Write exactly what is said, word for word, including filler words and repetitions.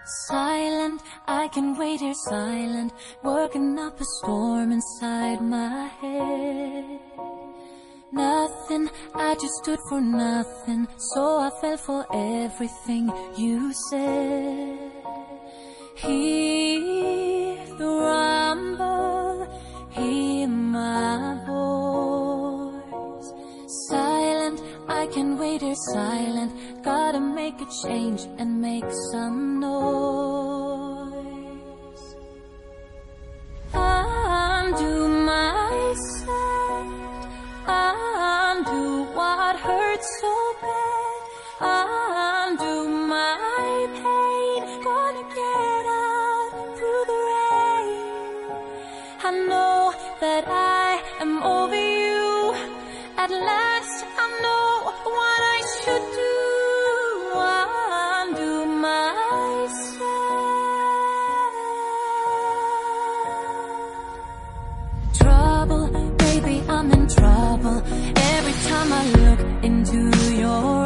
Silent, I can wait here silent, working up a storm inside my head. Nothing, I just stood for nothing, so I fell for everything you said. Hear the rumble, hear my voice. Silent, I can wait here silent, gotta make a change and make some noise. Undo myself, undo what hurts so bad, undo my pain, gonna get out through the rain. I know that I am over you, at last I know what I should do. Undo myself. Trouble, baby, I'm in trouble every time I look into your eyes.